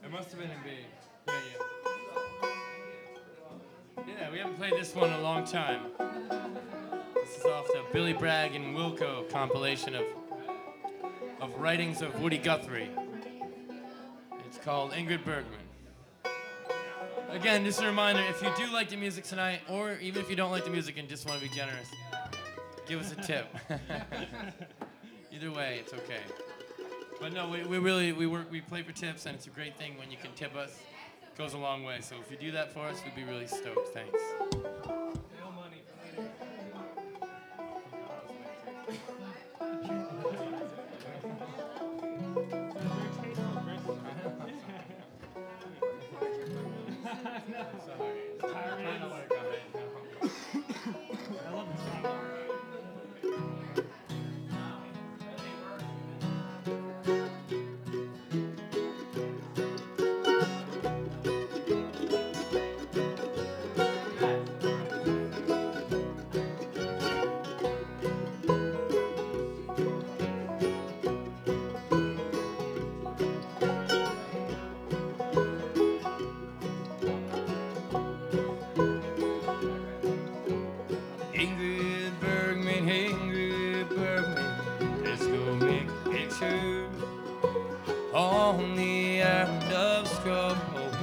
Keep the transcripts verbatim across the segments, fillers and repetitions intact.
It must have been in B. Yeah, yeah. Yeah, we haven't played this one in a long time. This is off the Billy Bragg and Wilco compilation of of writings of Woody Guthrie. It's called Ingrid Bergman. Again, just a reminder, if you do like the music tonight, or even if you don't like the music and just want to be generous, give us a tip. Either way, it's okay. But no, we, we really, we work, we play for tips, and it's a great thing when you can tip us. It goes a long way. So if you do that for us, we'd be really stoked. Thanks. No money for later. On the island of Scrub,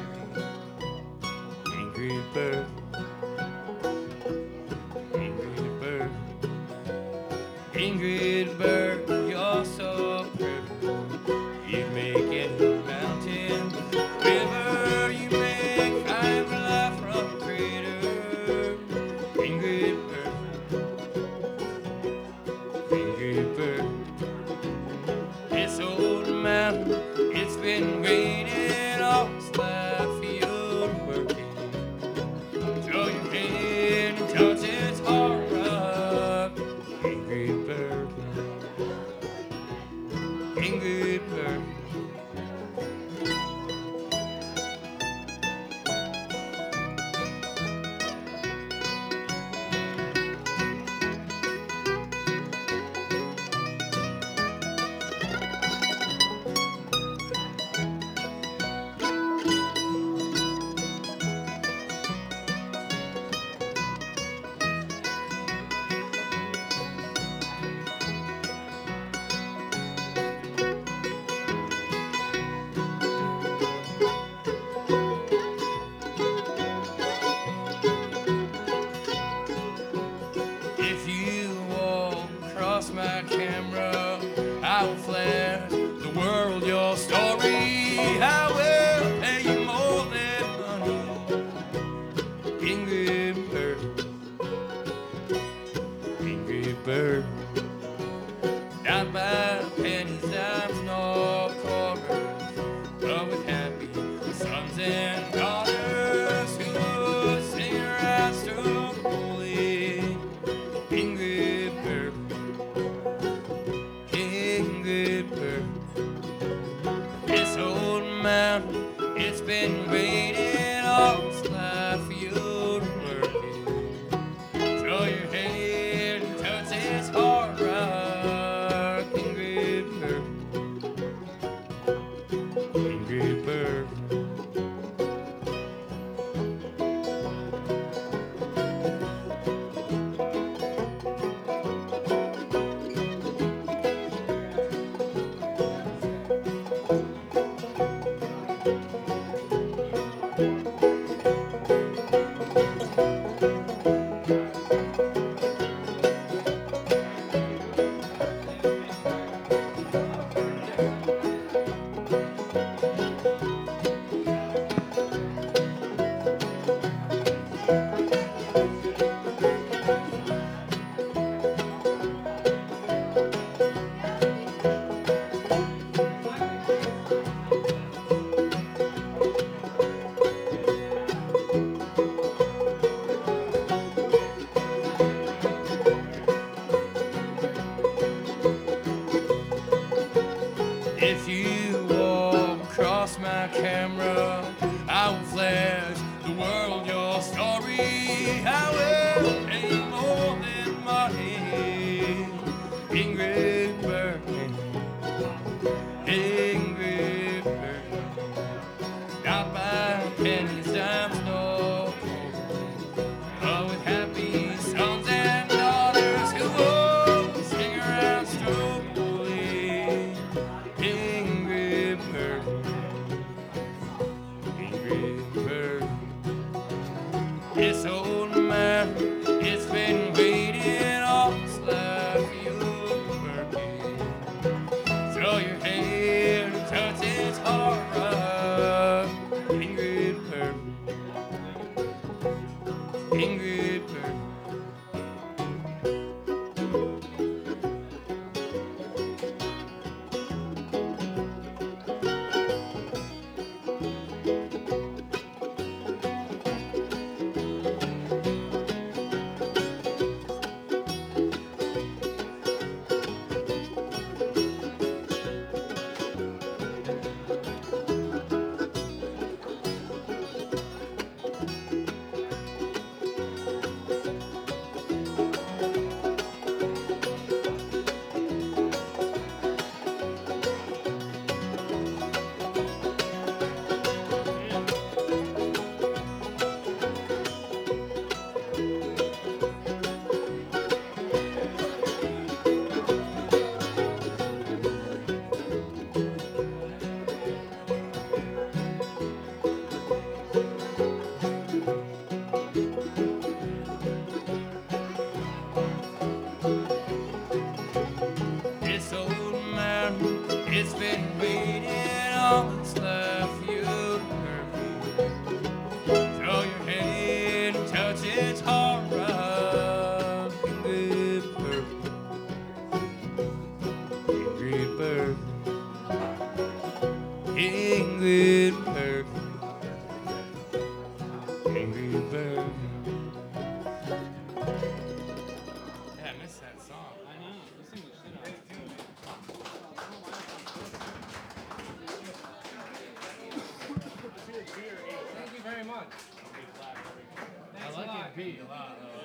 Ingrid Berg, Ingrid Berg, Ingrid Berg, you're so pretty. You make it mountain river, you make five life from crater. Ingrid Berg, Ingrid Berg, this old mountain. It's been waiting all its life for you working. Throw your head and touch its hard rock. Ingrid Berg, Ingrid Berg. My camera, I will flash the world your story. I will pay you more than money. Ingrid Berg, Ingrid Berg, not by pennies, dimes, nor quarters, but with happy sons and daughters who sing right through holy. Ingrid Berg, this old mountain, it's been waiting all its life for you to work it. Throw your head and touch its hard rock. Ingrid Berg, Ingrid Berg. If you walk across my camera, I will flash the world your story. I will pay you more than money. Ingrid Berg, Ingrid Berg. pennies, dimes, no more. But with happy sons and daughters who will sing around Stromboli. Ingrid Bergman, Ingrid Bergman. This old man, it's been waiting all his life for you to work it. Throw your hand and touch his heart rock. Ingrid Bergman, Ingrid Bergman. This old man, it's been waiting all its life for you to hurt me. Throw your hand and touch its heart rock. Ingrid Bergman, Ingrid Bergman, Ingrid Bergman, Ingrid Bergman. Yeah, I missed that song. I know. You sing the shit out of it. Thank you very much. I like it beat a lot though.